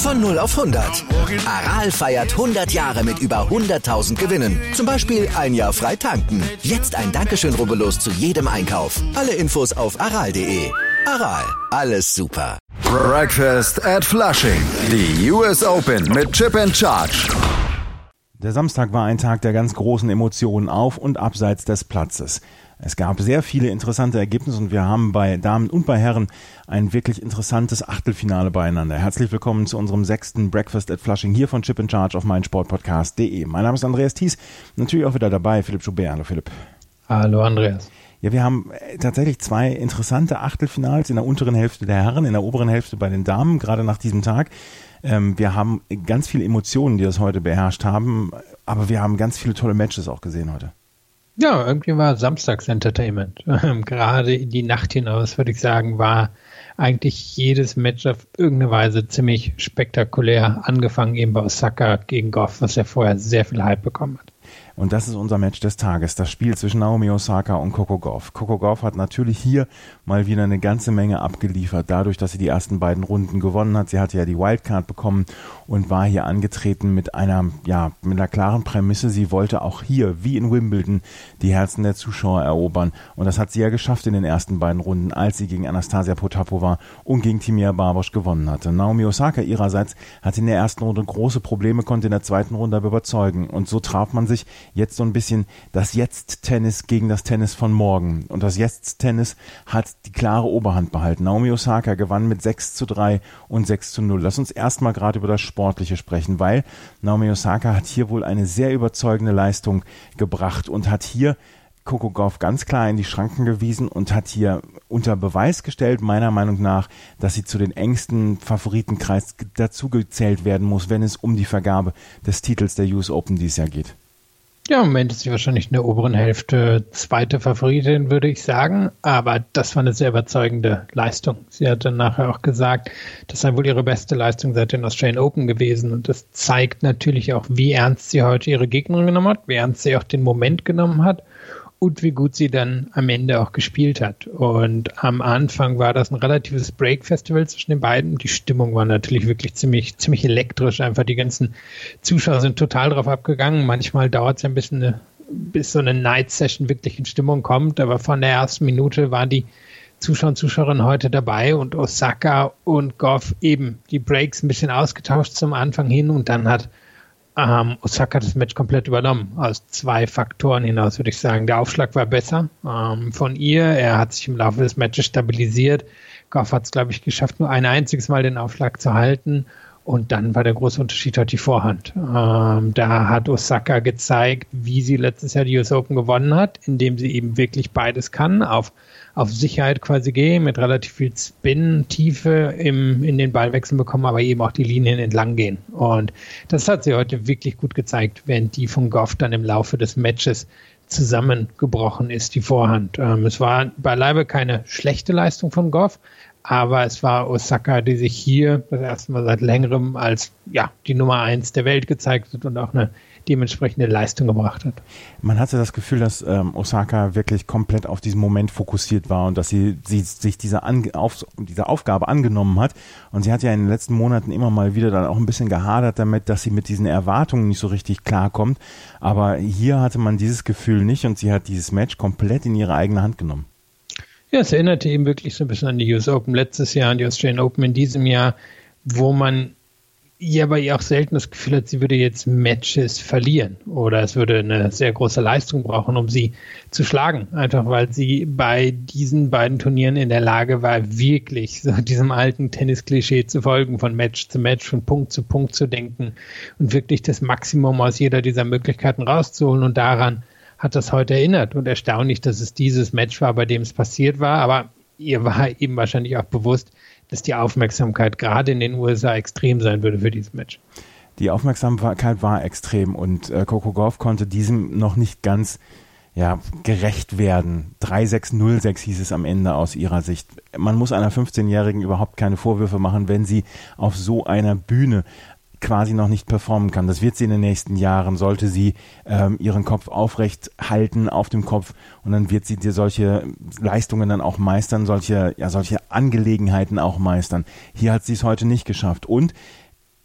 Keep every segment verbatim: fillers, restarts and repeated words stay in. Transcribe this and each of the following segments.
Von null auf hundert. Aral feiert hundert Jahre mit über hunderttausend Gewinnen. Zum Beispiel ein Jahr frei tanken. Jetzt ein Dankeschön, rubbellos zu jedem Einkauf. Alle Infos auf aral punkt de. Aral, alles super. Breakfast at Flushing. Die U S Open mit Chip and Charge. Der Samstag war ein Tag der ganz großen Emotionen auf und abseits des Platzes. Es gab sehr viele interessante Ergebnisse und wir haben bei Damen und bei Herren ein wirklich interessantes Achtelfinale beieinander. Herzlich willkommen zu unserem sechsten Breakfast at Flushing hier von Chip and Charge auf meinsportpodcast punkt de. Mein Name ist Andreas Thies, natürlich auch wieder dabei Philipp Joubert. Hallo Philipp. Hallo Andreas. Ja, wir haben tatsächlich zwei interessante Achtelfinals in der unteren Hälfte der Herren, in der oberen Hälfte bei den Damen, gerade nach diesem Tag. Ähm, wir haben ganz viele Emotionen, die das heute beherrscht haben, aber wir haben ganz viele tolle Matches auch gesehen heute. Ja, irgendwie war Samstags-Entertainment. Ähm, gerade in die Nacht hinaus, würde ich sagen, war eigentlich jedes Match auf irgendeine Weise ziemlich spektakulär. Angefangen eben bei Osaka gegen Goff, was ja vorher sehr viel Hype bekommen hat. Und das ist unser Match des Tages, das Spiel zwischen Naomi Osaka und Coco Gauff. Coco Gauff hat natürlich hier mal wieder eine ganze Menge abgeliefert, dadurch, dass sie die ersten beiden Runden gewonnen hat. Sie hatte ja die Wildcard bekommen und war hier angetreten mit einer, ja, mit einer klaren Prämisse. Sie wollte auch hier, wie in Wimbledon, die Herzen der Zuschauer erobern. Und das hat sie ja geschafft in den ersten beiden Runden, als sie gegen Anastasia Potapova und gegen Timea Barbos gewonnen hatte. Naomi Osaka ihrerseits hatte in der ersten Runde große Probleme, konnte in der zweiten Runde aber überzeugen. Und so traf man sich jetzt so ein bisschen das Jetzt-Tennis gegen das Tennis von morgen. Und das Jetzt-Tennis hat die klare Oberhand behalten. Naomi Osaka gewann mit sechs zu drei und sechs zu null. Lass uns erstmal gerade über das Sportliche sprechen, weil Naomi Osaka hat hier wohl eine sehr überzeugende Leistung gebracht und hat hier Coco Gauff ganz klar in die Schranken gewiesen und hat hier unter Beweis gestellt, meiner Meinung nach, dass sie zu den engsten Favoritenkreis dazugezählt werden muss, wenn es um die Vergabe des Titels der U S Open dieses Jahr geht. Ja, im Moment ist sie wahrscheinlich in der oberen Hälfte zweite Favoritin, würde ich sagen. Aber das war eine sehr überzeugende Leistung. Sie hat dann nachher auch gesagt, das sei wohl ihre beste Leistung seit den Australian Open gewesen. Und das zeigt natürlich auch, wie ernst sie heute ihre Gegnerin genommen hat, wie ernst sie auch den Moment genommen hat und wie gut sie dann am Ende auch gespielt hat. Und am Anfang war das ein relatives Break-Festival zwischen den beiden. Die Stimmung war natürlich wirklich ziemlich, ziemlich elektrisch. Einfach die ganzen Zuschauer sind total drauf abgegangen. Manchmal dauert es ja ein bisschen, eine, bis so eine Night-Session wirklich in Stimmung kommt. Aber von der ersten Minute waren die Zuschauer und Zuschauerinnen heute dabei und Osaka und Gauff eben die Breaks ein bisschen ausgetauscht zum Anfang hin und dann hat Ähm, Osaka hat das Match komplett übernommen. Aus zwei Faktoren hinaus würde ich sagen. Der Aufschlag war besser ähm, von ihr. Er hat sich im Laufe des Matches stabilisiert. Gauff hat es, glaube ich, geschafft, nur ein einziges Mal den Aufschlag zu halten. Und dann war der große Unterschied halt die Vorhand. Ähm, da hat Osaka gezeigt, wie sie letztes Jahr die U S Open gewonnen hat, indem sie eben wirklich beides kann, auf, auf Sicherheit quasi gehen, mit relativ viel Spin, Tiefe im, in den Ballwechseln bekommen, aber eben auch die Linien entlang gehen. Und das hat sie heute wirklich gut gezeigt, während die von Gauff dann im Laufe des Matches zusammengebrochen ist, die Vorhand. Ähm, es war beileibe keine schlechte Leistung von Gauff, aber es war Osaka, die sich hier das erste Mal seit längerem als ja die Nummer eins der Welt gezeigt hat und auch eine dementsprechende Leistung gebracht hat. Man hatte das Gefühl, dass ähm, Osaka wirklich komplett auf diesen Moment fokussiert war und dass sie, sie sich dieser, Ange- auf, dieser Aufgabe angenommen hat. Und sie hat ja in den letzten Monaten immer mal wieder dann auch ein bisschen gehadert damit, dass sie mit diesen Erwartungen nicht so richtig klarkommt. Aber hier hatte man dieses Gefühl nicht und sie hat dieses Match komplett in ihre eigene Hand genommen. Ja, es erinnerte eben wirklich so ein bisschen an die U S Open letztes Jahr, an die Australian Open in diesem Jahr, wo man ja bei ihr auch selten das Gefühl hat, sie würde jetzt Matches verlieren oder es würde eine sehr große Leistung brauchen, um sie zu schlagen. Einfach weil sie bei diesen beiden Turnieren in der Lage war, wirklich so diesem alten Tennis-Klischee zu folgen, von Match zu Match, von Punkt zu Punkt zu denken und wirklich das Maximum aus jeder dieser Möglichkeiten rauszuholen. Und daran hat das heute erinnert. Und erstaunlich, dass es dieses Match war, bei dem es passiert war. Aber ihr war eben wahrscheinlich auch bewusst, dass die Aufmerksamkeit gerade in den U S A extrem sein würde für dieses Match. Die Aufmerksamkeit war extrem und äh, Coco Gauff konnte diesem noch nicht ganz ja, gerecht werden. drei sechs null sechs hieß es am Ende aus ihrer Sicht. Man muss einer fünfzehnjährigen überhaupt keine Vorwürfe machen, wenn sie auf so einer Bühne quasi noch nicht performen kann. Das wird sie in den nächsten Jahren, sollte sie ähm, ihren Kopf aufrecht halten auf dem Kopf und dann wird sie dir solche Leistungen dann auch meistern, solche, ja, solche Angelegenheiten auch meistern. Hier hat sie es heute nicht geschafft und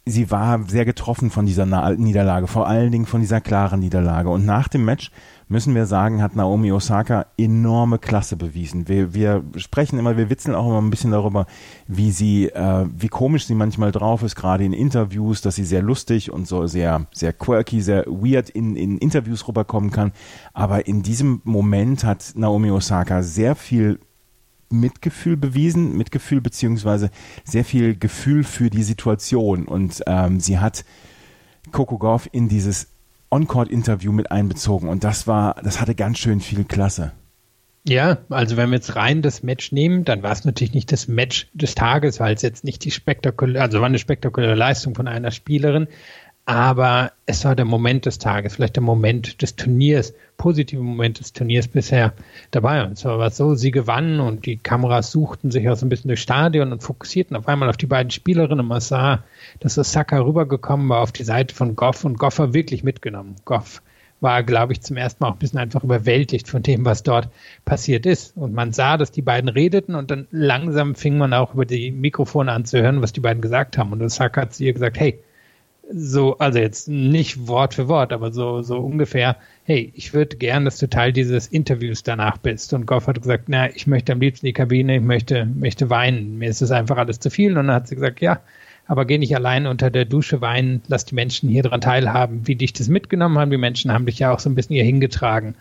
sie war sehr getroffen von dieser Na- Niederlage, vor allen Dingen von dieser klaren Niederlage. Und nach dem Match, müssen wir sagen, hat Naomi Osaka enorme Klasse bewiesen. Wir, wir sprechen immer, wir witzeln auch immer ein bisschen darüber, wie sie, äh, wie komisch sie manchmal drauf ist, gerade in Interviews, dass sie sehr lustig und so sehr, sehr quirky, sehr weird in, in Interviews rüberkommen kann. Aber in diesem Moment hat Naomi Osaka sehr viel Mitgefühl bewiesen, Mitgefühl beziehungsweise sehr viel Gefühl für die Situation, und ähm, sie hat Coco Gauff in dieses On-Court-Interview mit einbezogen, und das war, das hatte ganz schön viel Klasse. Ja, also wenn wir jetzt rein das Match nehmen, dann war es natürlich nicht das Match des Tages, weil es jetzt nicht die spektakuläre, also war eine spektakuläre Leistung von einer Spielerin, aber es war der Moment des Tages, vielleicht der Moment des Turniers, positive Moment des Turniers bisher dabei. Und zwar war es so, sie gewannen und die Kameras suchten sich auch so ein bisschen durchs Stadion und fokussierten auf einmal auf die beiden Spielerinnen, und man sah, dass Osaka rübergekommen war auf die Seite von Gauff, und Gauff war wirklich mitgenommen. Gauff war, glaube ich, zum ersten Mal auch ein bisschen einfach überwältigt von dem, was dort passiert ist. Und man sah, dass die beiden redeten, und dann langsam fing man auch über die Mikrofone an zu hören, was die beiden gesagt haben. Und Osaka hat zu ihr gesagt, hey, so, also jetzt nicht Wort für Wort, aber so, so ungefähr, hey, ich würde gern, dass du Teil dieses Interviews danach bist. Und Gauff hat gesagt, na, ich möchte am liebsten in die Kabine, ich möchte, möchte weinen, mir ist es einfach alles zu viel. Und dann hat sie gesagt, ja, aber geh nicht allein unter der Dusche weinen, lass die Menschen hier dran teilhaben, wie dich das mitgenommen haben. Die Menschen haben dich ja auch so ein bisschen hier hingetragen.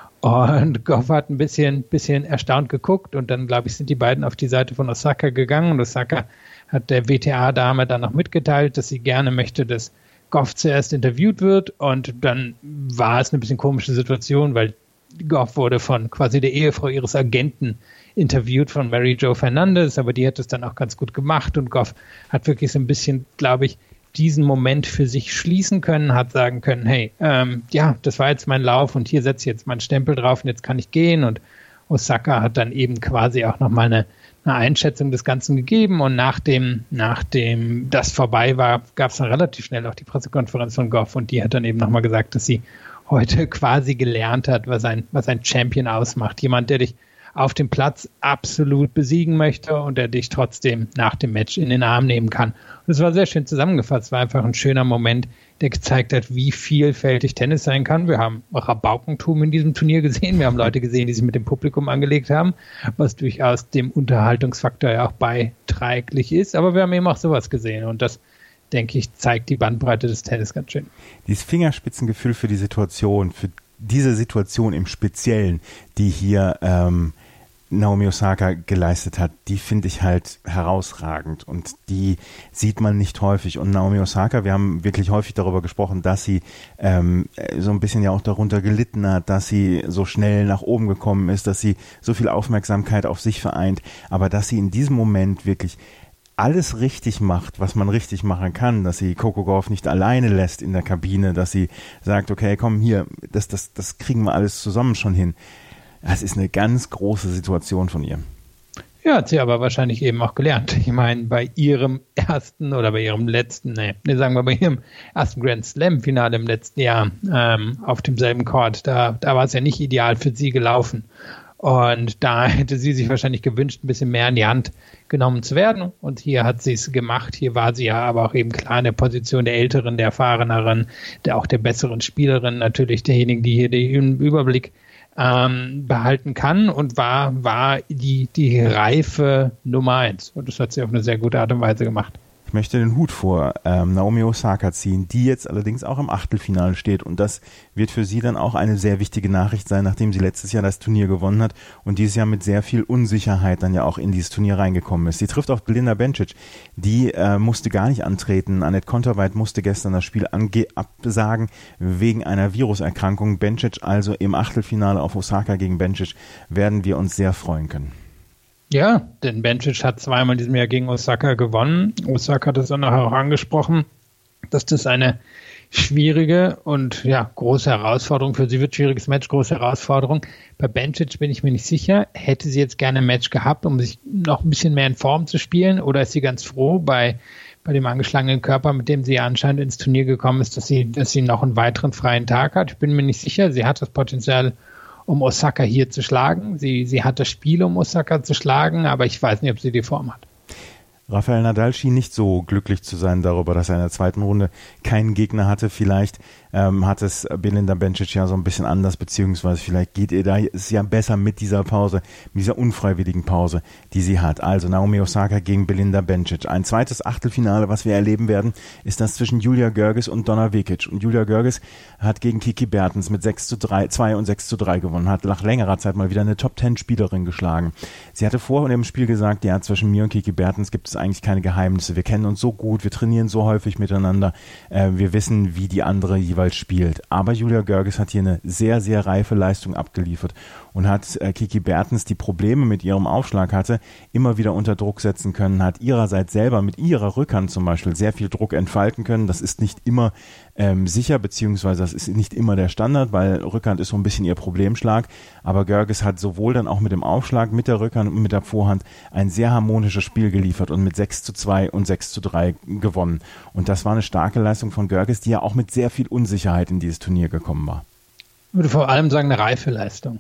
Und Gauff hat ein bisschen, bisschen erstaunt geguckt, und dann, glaube ich, sind die beiden auf die Seite von Osaka gegangen, und Osaka hat der W T A-Dame dann noch mitgeteilt, dass sie gerne möchte, dass Gauff zuerst interviewt wird, und dann war es eine bisschen komische Situation, weil Gauff wurde von quasi der Ehefrau ihres Agenten interviewt, von Mary Jo Fernandez, aber die hat es dann auch ganz gut gemacht, und Gauff hat wirklich so ein bisschen, glaube ich, diesen Moment für sich schließen können, hat sagen können, hey, ähm, ja, das war jetzt mein Lauf, und hier setze ich jetzt meinen Stempel drauf, und jetzt kann ich gehen. Und Osaka hat dann eben quasi auch nochmal eine, eine Einschätzung des Ganzen gegeben, und nachdem, nachdem das vorbei war, gab es dann relativ schnell auch die Pressekonferenz von Gauff, und die hat dann eben nochmal gesagt, dass sie heute quasi gelernt hat, was ein, was ein Champion ausmacht. Jemand, der dich auf dem Platz absolut besiegen möchte und der dich trotzdem nach dem Match in den Arm nehmen kann. Und es war sehr schön zusammengefasst. Es war einfach ein schöner Moment, der gezeigt hat, wie vielfältig Tennis sein kann. Wir haben Rabaukentum in diesem Turnier gesehen. Wir haben Leute gesehen, die sich mit dem Publikum angelegt haben, was durchaus dem Unterhaltungsfaktor ja auch beiträglich ist. Aber wir haben eben auch sowas gesehen, und das, denke ich, zeigt die Bandbreite des Tennis ganz schön. Dieses Fingerspitzengefühl für die Situation, für diese Situation im Speziellen, die hier ähm, Naomi Osaka geleistet hat, die finde ich halt herausragend, und die sieht man nicht häufig. Und Naomi Osaka, wir haben wirklich häufig darüber gesprochen, dass sie ähm, so ein bisschen ja auch darunter gelitten hat, dass sie so schnell nach oben gekommen ist, dass sie so viel Aufmerksamkeit auf sich vereint, aber dass sie in diesem Moment wirklich alles richtig macht, was man richtig machen kann, dass sie Coco Gauff nicht alleine lässt in der Kabine, dass sie sagt, okay, komm hier, das, das, das kriegen wir alles zusammen schon hin. Das ist eine ganz große Situation von ihr. Ja, hat sie aber wahrscheinlich eben auch gelernt. Ich meine, bei ihrem ersten oder bei ihrem letzten, nee, nee sagen wir bei ihrem ersten Grand Slam-Finale im letzten Jahr ähm, auf demselben Court, da, da war es ja nicht ideal für sie gelaufen. Und da hätte sie sich wahrscheinlich gewünscht, ein bisschen mehr in die Hand genommen zu werden. Und hier hat sie es gemacht. Hier war sie ja aber auch eben klar in der Position der Älteren, der Erfahreneren, der auch der besseren Spielerin, natürlich derjenigen, die hier den Überblick ähm, behalten kann, und war, war die, die reife Nummer eins. Und das hat sie auf eine sehr gute Art und Weise gemacht. Ich möchte den Hut vor ähm, Naomi Osaka ziehen, die jetzt allerdings auch im Achtelfinale steht, und das wird für sie dann auch eine sehr wichtige Nachricht sein, nachdem sie letztes Jahr das Turnier gewonnen hat und dieses Jahr mit sehr viel Unsicherheit dann ja auch in dieses Turnier reingekommen ist. Sie trifft auf Belinda Bencic, die äh, musste gar nicht antreten. Annette Konterweit musste gestern das Spiel ange- absagen wegen einer Viruserkrankung. Bencic also im Achtelfinale auf Osaka gegen Bencic, werden wir uns sehr freuen können. Ja, denn Bencic hat zweimal in diesem Jahr gegen Osaka gewonnen. Osaka hat es dann nachher auch angesprochen, dass das eine schwierige und ja große Herausforderung für sie wird. Schwieriges Match, große Herausforderung. Bei Bencic bin ich mir nicht sicher. Hätte sie jetzt gerne ein Match gehabt, um sich noch ein bisschen mehr in Form zu spielen, oder ist sie ganz froh bei bei dem angeschlagenen Körper, mit dem sie anscheinend ins Turnier gekommen ist, dass sie, dass sie noch einen weiteren freien Tag hat? Ich bin mir nicht sicher. Sie hat das Potenzial, um Osaka hier zu schlagen. Sie, sie hat das Spiel, um Osaka zu schlagen, aber ich weiß nicht, ob sie die Form hat. Rafael Nadal schien nicht so glücklich zu sein darüber, dass er in der zweiten Runde keinen Gegner hatte. Vielleicht ähm, hat es Belinda Bencic ja so ein bisschen anders, beziehungsweise vielleicht geht ihr da es ja besser mit dieser Pause, mit dieser unfreiwilligen Pause, die sie hat. Also Naomi Osaka gegen Belinda Bencic. Ein zweites Achtelfinale, was wir erleben werden, ist das zwischen Julia Görges und Donna Vekic. Und Julia Görges hat gegen Kiki Bertens mit sechs zu drei, zwei und sechs zu drei gewonnen, hat nach längerer Zeit mal wieder eine Top-Ten-Spielerin geschlagen. Sie hatte vor dem Spiel gesagt, ja, zwischen mir und Kiki Bertens gibt es eigentlich keine Geheimnisse. Wir kennen uns so gut, wir trainieren so häufig miteinander, äh, wir wissen, wie die andere jeweils spielt. Aber Julia Görges hat hier eine sehr, sehr reife Leistung abgeliefert und hat äh, Kiki Bertens, die Probleme mit ihrem Aufschlag hatte, immer wieder unter Druck setzen können, hat ihrerseits selber mit ihrer Rückhand zum Beispiel sehr viel Druck entfalten können. Das ist nicht immer ähm, sicher, beziehungsweise das ist nicht immer der Standard, weil Rückhand ist so ein bisschen ihr Problemschlag. Aber Görges hat sowohl dann auch mit dem Aufschlag, mit der Rückhand und mit der Vorhand ein sehr harmonisches Spiel geliefert und mit sechs zu zwei und sechs zu drei gewonnen. Und das war eine starke Leistung von Görges, die ja auch mit sehr viel Unsicherheit in dieses Turnier gekommen war. Ich würde vor allem sagen, eine reife Leistung.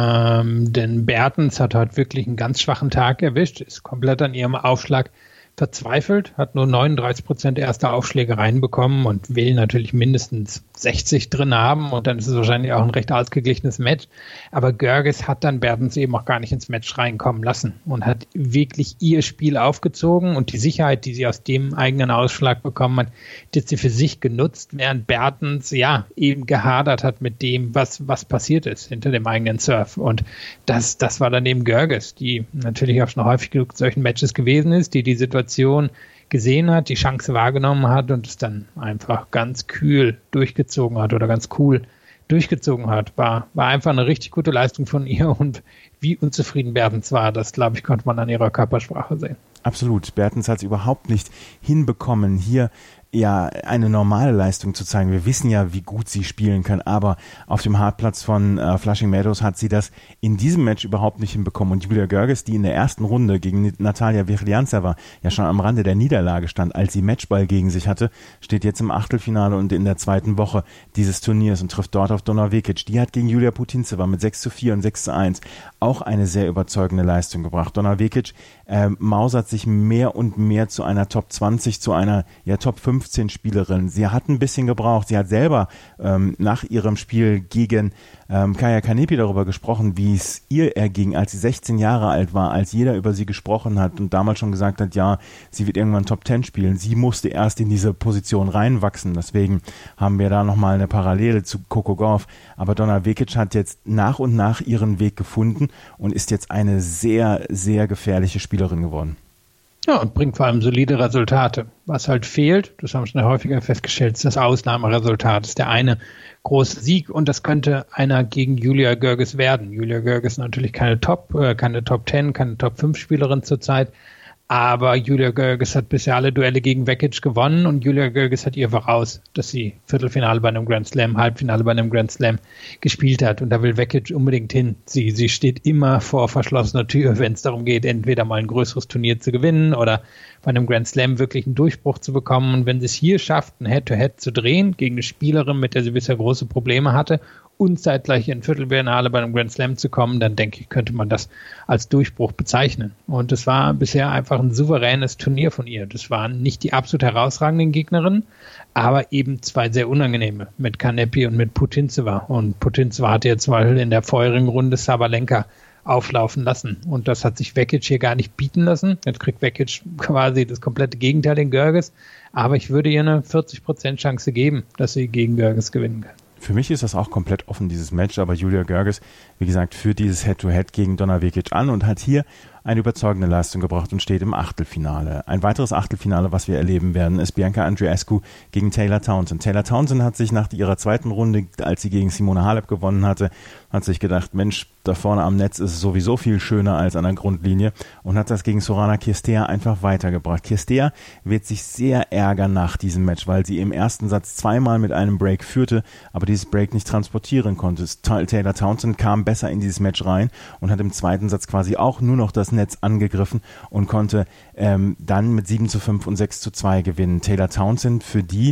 Ähm, denn Bertens hat heute wirklich einen ganz schwachen Tag erwischt, ist komplett an ihrem Aufschlag verzweifelt, hat nur neununddreißig Prozent erster Aufschläge reinbekommen und will natürlich mindestens sechzig drin haben und dann ist es wahrscheinlich auch ein recht ausgeglichenes Match. Aber Görges hat dann Bertens eben auch gar nicht ins Match reinkommen lassen und hat wirklich ihr Spiel aufgezogen und die Sicherheit, die sie aus dem eigenen Ausschlag bekommen hat, die hat sie für sich genutzt, während Bertens ja eben gehadert hat mit dem, was, was passiert ist hinter dem eigenen Surf. Und das, das war dann eben Görges, die natürlich auch schon häufig genug in solchen Matches gewesen ist, die die Situation gesehen hat, die Chance wahrgenommen hat und es dann einfach ganz kühl durchgezogen hat oder ganz cool durchgezogen hat. War, war einfach eine richtig gute Leistung von ihr und wie unzufrieden Bertens war, das glaube ich, konnte man an ihrer Körpersprache sehen. Absolut. Bertens hat es überhaupt nicht hinbekommen, hier ja eine normale Leistung zu zeigen. Wir wissen ja, wie gut sie spielen kann, aber auf dem Hartplatz von äh, Flushing Meadows hat sie das in diesem Match überhaupt nicht hinbekommen. Und Julia Görges, die in der ersten Runde gegen Natalia Virliantseva ja schon am Rande der Niederlage stand, als sie Matchball gegen sich hatte, steht jetzt im Achtelfinale und in der zweiten Woche dieses Turniers und trifft dort auf Donna Vekic. Die hat gegen Julia Putintseva mit sechs zu vier und sechs zu eins auch eine sehr überzeugende Leistung gebracht. Donna Vekic äh, mausert sich mehr und mehr zu einer Top zwanzig, zu einer ja Top fünfzehn Spielerin. Sie hat ein bisschen gebraucht. Sie hat selber ähm, nach ihrem Spiel gegen ähm, Kaia Kanepi darüber gesprochen, wie es ihr erging, als sie sechzehn Jahre alt war, als jeder über sie gesprochen hat und damals schon gesagt hat, ja, sie wird irgendwann Top zehn spielen. Sie musste erst in diese Position reinwachsen. Deswegen haben wir da nochmal eine Parallele zu Coco Gauff. Aber Donna Vekic hat jetzt nach und nach ihren Weg gefunden und ist jetzt eine sehr, sehr gefährliche Spielerin geworden. Ja, und bringt vor allem solide Resultate. Was halt fehlt, das haben wir schon häufiger festgestellt, ist das Ausnahmeresultat. Das ist der eine große Sieg und das könnte einer gegen Julia Görges werden. Julia Görges ist natürlich keine Top, äh, keine Top zehn, keine Top fünf Spielerin zurzeit, aber Julia Görges hat bisher alle Duelle gegen Vekic gewonnen und Julia Görges hat ihr voraus, dass sie Viertelfinale bei einem Grand Slam, Halbfinale bei einem Grand Slam gespielt hat und da will Vekic unbedingt hin. Sie, sie steht immer vor verschlossener Tür, wenn es darum geht, entweder mal ein größeres Turnier zu gewinnen oder bei einem Grand Slam wirklich einen Durchbruch zu bekommen und wenn sie es hier schafft, ein Head-to-Head zu drehen gegen eine Spielerin, mit der sie bisher große Probleme hatte und zeitgleich in Viertelfinale bei einem Grand Slam zu kommen, dann denke ich, könnte man das als Durchbruch bezeichnen. Und es war bisher einfach ein souveränes Turnier von ihr. Das waren nicht die absolut herausragenden Gegnerinnen, aber eben zwei sehr unangenehme mit Kanepi und mit Putintseva. Und Putintseva hatte jetzt zum Beispiel in der vorherigen Runde Sabalenka auflaufen lassen. Und das hat sich Vekic hier gar nicht bieten lassen. Jetzt kriegt Vekic quasi das komplette Gegenteil in Görges. Aber ich würde ihr eine vierzig Prozent Chance geben, dass sie gegen Görges gewinnen kann. Für mich ist das auch komplett offen, dieses Match, aber Julia Görges, wie gesagt, führt dieses Head-to-Head gegen Donna Vekic an und hat hier eine überzeugende Leistung gebracht und steht im Achtelfinale. Ein weiteres Achtelfinale, was wir erleben werden, ist Bianca Andreescu gegen Taylor Townsend. Taylor Townsend hat sich nach ihrer zweiten Runde, als sie gegen Simona Halep gewonnen hatte, hat sich gedacht, Mensch, da vorne am Netz ist es sowieso viel schöner als an der Grundlinie und hat das gegen Sorana Cirstea einfach weitergebracht. Cirstea wird sich sehr ärgern nach diesem Match, weil sie im ersten Satz zweimal mit einem Break führte, aber dieses Break nicht transportieren konnte. Taylor Townsend kam besser in dieses Match rein und hat im zweiten Satz quasi auch nur noch das Netz angegriffen und konnte ähm, dann mit sieben zu fünf und sechs zu zwei gewinnen. Taylor Townsend, für die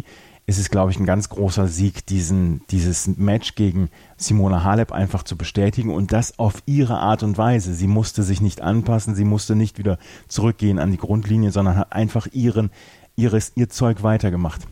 ist es, glaube ich, ein ganz großer Sieg, diesen, dieses Match gegen Simona Halep einfach zu bestätigen und das auf ihre Art und Weise. Sie musste sich nicht anpassen, sie musste nicht wieder zurückgehen an die Grundlinie, sondern hat einfach ihren, ihres, ihr Zeug weitergemacht.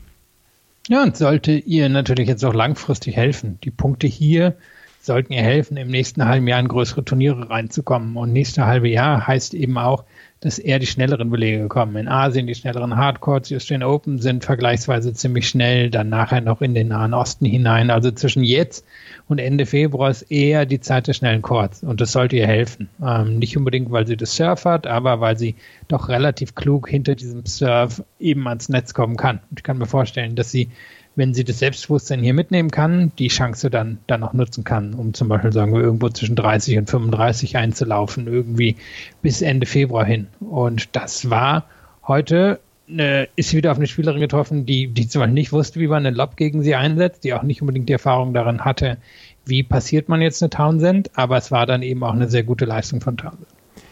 Ja, und sollte ihr natürlich jetzt auch langfristig helfen. Die Punkte hier sollten ihr helfen, im nächsten halben Jahr in größere Turniere reinzukommen. Und nächste halbe Jahr heißt eben auch, dass eher die schnelleren Belege kommen. In Asien die schnelleren Hardcourts, die Australian Open sind vergleichsweise ziemlich schnell, dann nachher noch in den Nahen Osten hinein. Also zwischen jetzt und Ende Februar ist eher die Zeit der schnellen Courts und das sollte ihr helfen. Ähm, nicht unbedingt, weil sie das Surf hat, aber weil sie doch relativ klug hinter diesem Surf eben ans Netz kommen kann. Und ich kann mir vorstellen, dass sie, wenn sie das Selbstbewusstsein hier mitnehmen kann, die Chance dann, dann auch nutzen kann, um zum Beispiel, sagen wir, irgendwo zwischen dreißig und fünfunddreißig einzulaufen, irgendwie bis Ende Februar hin. Und das war heute, eine, ist sie wieder auf eine Spielerin getroffen, die, die zum Beispiel nicht wusste, wie man einen Lob gegen sie einsetzt, die auch nicht unbedingt die Erfahrung darin hatte, wie passiert man jetzt eine Townsend, aber es war dann eben auch eine sehr gute Leistung von Townsend.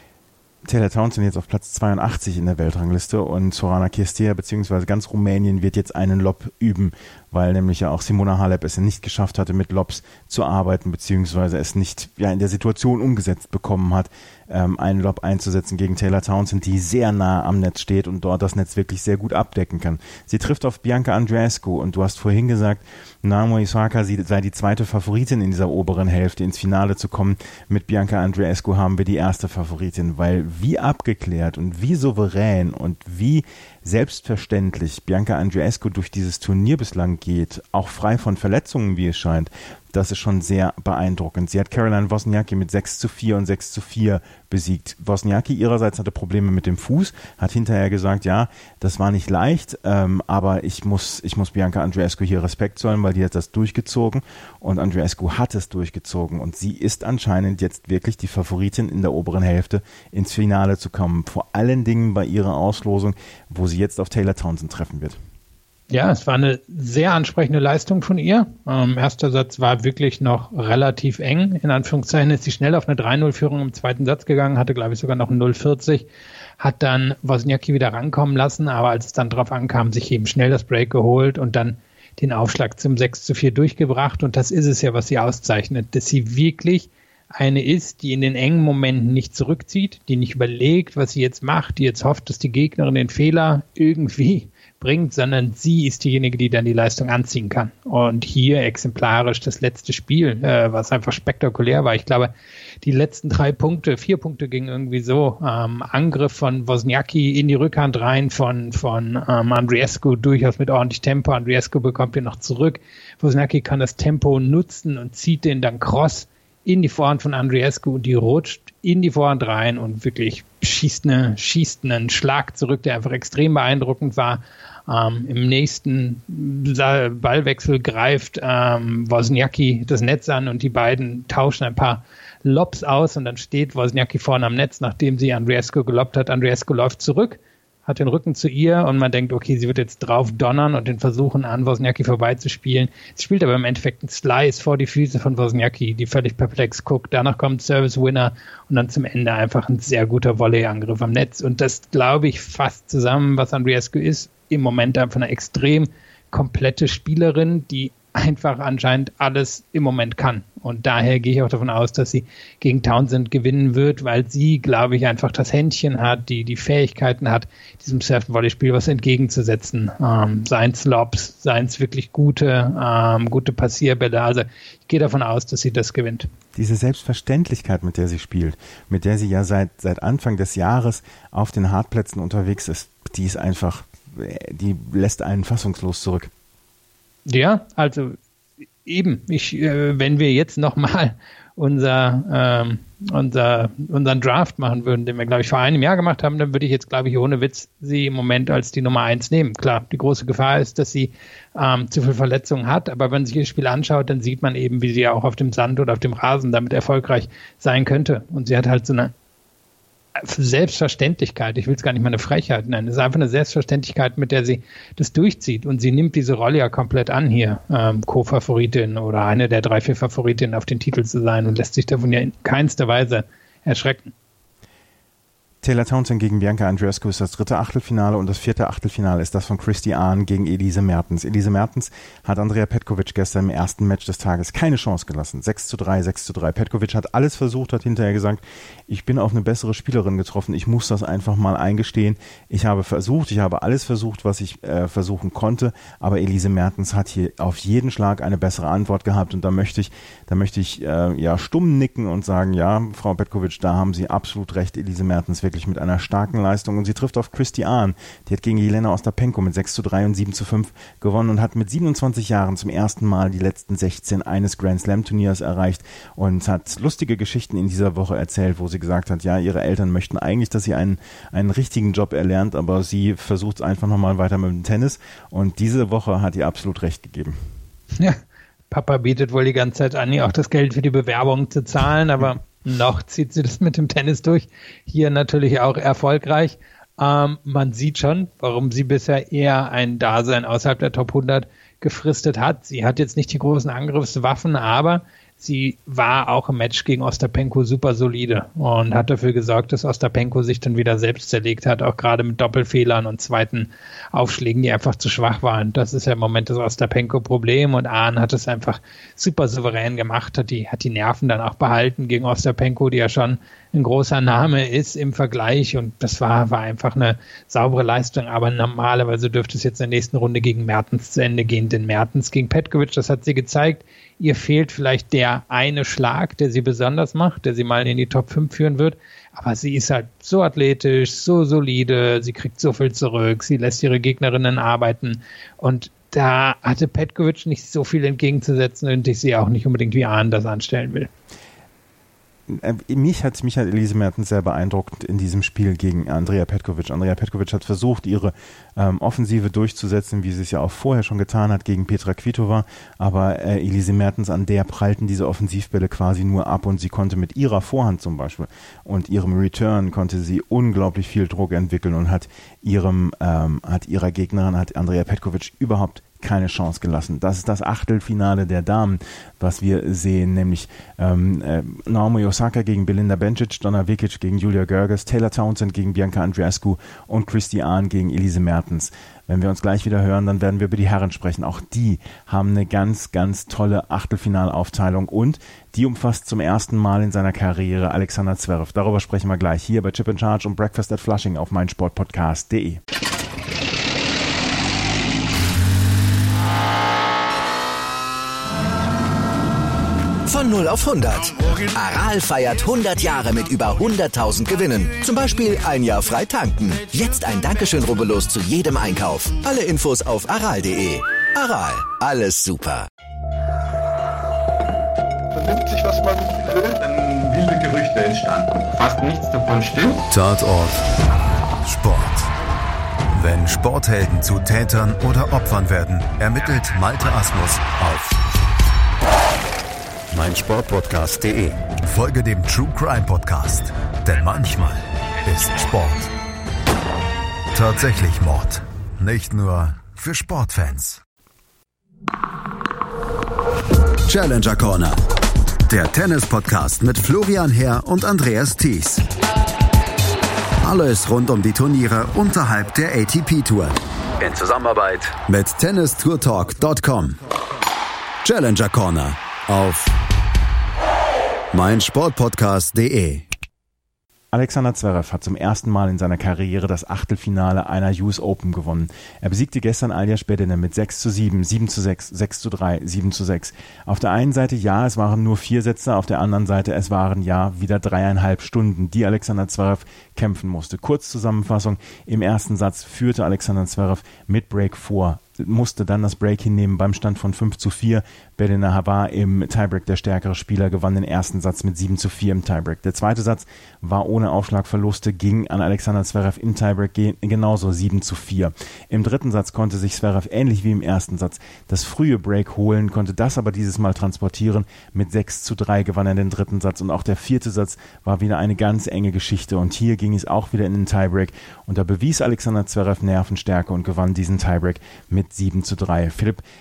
Taylor Townsend jetzt auf Platz zweiundachtzig in der Weltrangliste und Sorana Cirstea bzw. ganz Rumänien wird jetzt einen Lob üben, weil nämlich ja auch Simona Halep es nicht geschafft hatte, mit Lobs zu arbeiten bzw. es nicht ja in der Situation umgesetzt bekommen hat, ähm, einen Lob einzusetzen gegen Taylor Townsend, die sehr nah am Netz steht und dort das Netz wirklich sehr gut abdecken kann. Sie trifft auf Bianca Andreescu und du hast vorhin gesagt, Naomi Osaka sie sei die zweite Favoritin in dieser oberen Hälfte ins Finale zu kommen. Mit Bianca Andreescu haben wir die erste Favoritin, weil wie abgeklärt und wie souverän und wie selbstverständlich Bianca Andreescu durch dieses Turnier bislang geht, auch frei von Verletzungen, wie es scheint, das ist schon sehr beeindruckend. Sie hat Caroline Wozniacki mit sechs zu vier und sechs zu vier besiegt. Wozniacki ihrerseits hatte Probleme mit dem Fuß, hat hinterher gesagt, ja, das war nicht leicht, ähm, aber ich muss, ich muss Bianca Andreescu hier Respekt zollen, weil die hat das durchgezogen und Andreescu hat es durchgezogen und sie ist anscheinend jetzt wirklich die Favoritin in der oberen Hälfte ins Finale zu kommen. Vor allen Dingen bei ihrer Auslosung, wo sie jetzt auf Taylor Townsend treffen wird. Ja, es war eine sehr ansprechende Leistung von ihr. Ähm, erster Satz war wirklich noch relativ eng. In Anführungszeichen ist sie schnell auf eine drei null Führung im zweiten Satz gegangen, hatte, glaube ich, sogar noch ein null vierzig, hat dann Wozniacki wieder rankommen lassen, aber als es dann drauf ankam, sich eben schnell das Break geholt und dann den Aufschlag zum sechs zu vier durchgebracht. Und das ist es ja, was sie auszeichnet, dass sie wirklich eine ist, die in den engen Momenten nicht zurückzieht, die nicht überlegt, was sie jetzt macht, die jetzt hofft, dass die Gegnerin den Fehler irgendwie bringt, sondern sie ist diejenige, die dann die Leistung anziehen kann. Und hier exemplarisch das letzte Spiel, äh, was einfach spektakulär war. Ich glaube, die letzten drei Punkte, vier Punkte gingen irgendwie so. Ähm, Angriff von Wozniacki in die Rückhand rein von, von ähm, Andreescu, durchaus mit ordentlich Tempo. Andreescu bekommt ihn noch zurück. Wozniacki kann das Tempo nutzen und zieht den dann cross in die Vorhand von Andreescu und die rutscht in die Vorhand rein und wirklich schießt, eine, schießt einen Schlag zurück, der einfach extrem beeindruckend war. Ähm, im nächsten Ballwechsel greift ähm, Wozniacki das Netz an und die beiden tauschen ein paar Lobs aus und dann steht Wozniacki vorne am Netz, nachdem sie Andreescu gelobt hat. Andreescu läuft zurück, hat den Rücken zu ihr und man denkt, okay, sie wird jetzt drauf donnern und den versuchen, an Wozniacki vorbeizuspielen. Sie spielt aber im Endeffekt einen Slice vor die Füße von Wozniacki, die völlig perplex guckt. Danach kommt Service-Winner und dann zum Ende einfach ein sehr guter Volley-Angriff am Netz. Und das, glaube ich, fasst zusammen, was Andreescu ist. Im Moment einfach eine extrem komplette Spielerin, die einfach anscheinend alles im Moment kann. Und daher gehe ich auch davon aus, dass sie gegen Townsend gewinnen wird, weil sie, glaube ich, einfach das Händchen hat, die die Fähigkeiten hat, diesem Surf-Volley-Spiel was entgegenzusetzen. Ähm, seien es Lobs, seien es wirklich gute, ähm, gute Passierbälle. Also ich gehe davon aus, dass sie das gewinnt. Diese Selbstverständlichkeit, mit der sie spielt, mit der sie ja seit, seit Anfang des Jahres auf den Hartplätzen unterwegs ist, die ist einfach, die lässt einen fassungslos zurück. Ja, also eben, ich, äh, wenn wir jetzt nochmal unser, ähm, unser, unseren Draft machen würden, den wir, glaube ich, vor einem Jahr gemacht haben, dann würde ich jetzt, glaube ich, ohne Witz sie im Moment als die Nummer eins nehmen. Klar, die große Gefahr ist, dass sie ähm, zu viel Verletzungen hat, aber wenn man sich das Spiel anschaut, dann sieht man eben, wie sie ja auch auf dem Sand oder auf dem Rasen damit erfolgreich sein könnte. Und sie hat halt so eine Selbstverständlichkeit, ich will es gar nicht mal eine Frechheit nennen, es ist einfach eine Selbstverständlichkeit, mit der sie das durchzieht und sie nimmt diese Rolle ja komplett an hier, ähm, Co-Favoritin oder eine der drei, vier Favoritinnen auf den Titel zu sein und lässt sich davon ja in keinster Weise erschrecken. Taylor Townsend gegen Bianca Andreescu ist das dritte Achtelfinale und das vierte Achtelfinale ist das von Christy Ahn gegen Elise Mertens. Elise Mertens hat Andrea Petkovic gestern im ersten Match des Tages keine Chance gelassen. sechs zu drei, sechs zu drei. Petkovic hat alles versucht, hat hinterher gesagt, ich bin auf eine bessere Spielerin getroffen, ich muss das einfach mal eingestehen. Ich habe versucht, ich habe alles versucht, was ich äh, versuchen konnte, aber Elise Mertens hat hier auf jeden Schlag eine bessere Antwort gehabt und da möchte ich, da möchte ich äh, ja stumm nicken und sagen, ja, Frau Petkovic, da haben Sie absolut recht, Elise Mertens wirklich mit einer starken Leistung und sie trifft auf Christy Ahn. Die hat gegen Jelena Ostapenko mit sechs zu drei und sieben zu fünf gewonnen und hat mit siebenundzwanzig Jahren zum ersten Mal die letzten sechzehn eines Grand Slam Turniers erreicht und hat lustige Geschichten in dieser Woche erzählt, wo sie gesagt hat, ja, ihre Eltern möchten eigentlich, dass sie einen, einen richtigen Job erlernt, aber sie versucht es einfach nochmal weiter mit dem Tennis und diese Woche hat ihr absolut recht gegeben. Ja, Papa bietet wohl die ganze Zeit an, ihr auch das Geld für die Bewerbung zu zahlen, aber noch zieht sie das mit dem Tennis durch. Hier natürlich auch erfolgreich. Ähm, man sieht schon, warum sie bisher eher ein Dasein außerhalb der Top hundert gefristet hat. Sie hat jetzt nicht die großen Angriffswaffen, aber sie war auch im Match gegen Ostapenko super solide und hat dafür gesorgt, dass Ostapenko sich dann wieder selbst zerlegt hat, auch gerade mit Doppelfehlern und zweiten Aufschlägen, die einfach zu schwach waren. Das ist ja im Moment das Ostapenko-Problem und Ahn hat es einfach super souverän gemacht, hat die, hat die Nerven dann auch behalten gegen Ostapenko, die ja schon ein großer Name ist im Vergleich und das war, war einfach eine saubere Leistung, aber normalerweise dürfte es jetzt in der nächsten Runde gegen Mertens zu Ende gehen, denn Mertens gegen Petkovic, das hat sie gezeigt, ihr fehlt vielleicht der eine Schlag, der sie besonders macht, der sie mal in die Top fünf führen wird, aber sie ist halt so athletisch, so solide, sie kriegt so viel zurück, sie lässt ihre Gegnerinnen arbeiten und da hatte Petkovic nicht so viel entgegenzusetzen und ich sehe auch nicht unbedingt, wie Ahn das anstellen will. Mich hat, mich hat Elise Mertens sehr beeindruckt in diesem Spiel gegen Andrea Petkovic. Andrea Petkovic hat versucht, ihre ähm, Offensive durchzusetzen, wie sie es ja auch vorher schon getan hat gegen Petra Kvitova, aber äh, Elise Mertens, an der prallten diese Offensivbälle quasi nur ab und sie konnte mit ihrer Vorhand zum Beispiel und ihrem Return konnte sie unglaublich viel Druck entwickeln und hat ihrem, ähm, hat ihrer Gegnerin, hat Andrea Petkovic überhaupt keine Chance gelassen. Das ist das Achtelfinale der Damen, was wir sehen, nämlich ähm, äh, Naomi Osaka gegen Belinda Bencic, Donna Vekic gegen Julia Görges, Taylor Townsend gegen Bianca Andreescu und Christy Ahn gegen Elise Mertens. Wenn wir uns gleich wieder hören, dann werden wir über die Herren sprechen. Auch die haben eine ganz, ganz tolle Achtelfinalaufteilung und die umfasst zum ersten Mal in seiner Karriere Alexander Zverev. Darüber sprechen wir gleich hier bei Chip and Charge und Breakfast at Flushing auf meinsportpodcast punkt de. Von null auf hundert. Aral feiert hundert Jahre mit über hunderttausend Gewinnen. Zum Beispiel ein Jahr frei tanken. Jetzt ein Dankeschön, rubbellos zu jedem Einkauf. Alle Infos auf aral punkt de. Aral, alles super. Vernimmt sich, was man will, dann wilde Gerüchte entstanden. Fast nichts davon stimmt. Tatort Sport. Wenn Sporthelden zu Tätern oder Opfern werden, ermittelt Malte Asmus auf meinsportpodcast punkt de. Folge dem True Crime Podcast, denn manchmal ist Sport tatsächlich Mord. Nicht nur für Sportfans. Challenger Corner, der Tennis-Podcast mit Florian Herr und Andreas Thies. Alles rund um die Turniere unterhalb der A T P-Tour. In Zusammenarbeit mit tennis tour talk punkt com. Challenger Corner auf meinsportpodcast punkt de. Alexander Zverev hat zum ersten Mal in seiner Karriere das Achtelfinale einer U S Open gewonnen. Er besiegte gestern Aljaž Bedene mit sechs zu sieben, sieben zu sechs, sechs zu drei, sieben zu sechs. Auf der einen Seite ja, es waren nur vier Sätze, auf der anderen Seite es waren ja wieder dreieinhalb Stunden, die Alexander Zverev kämpfen musste. Kurzzusammenfassung, im ersten Satz führte Alexander Zverev mit Break vor, musste dann das Break hinnehmen beim Stand von fünf zu vier. Bedene war im Tiebreak der stärkere Spieler, gewann den ersten Satz mit sieben zu vier im Tiebreak. Der zweite Satz war ohne Aufschlagverluste, ging an Alexander Zverev im Tiebreak genauso sieben zu vier. Im dritten Satz konnte sich Zverev ähnlich wie im ersten Satz das frühe Break holen, konnte das aber dieses Mal transportieren. Mit sechs zu drei gewann er den dritten Satz und auch der vierte Satz war wieder eine ganz enge Geschichte und hier ging es auch wieder in den Tiebreak und da bewies Alexander Zverev Nervenstärke und gewann diesen Tiebreak mit sieben zu drei. Philipp,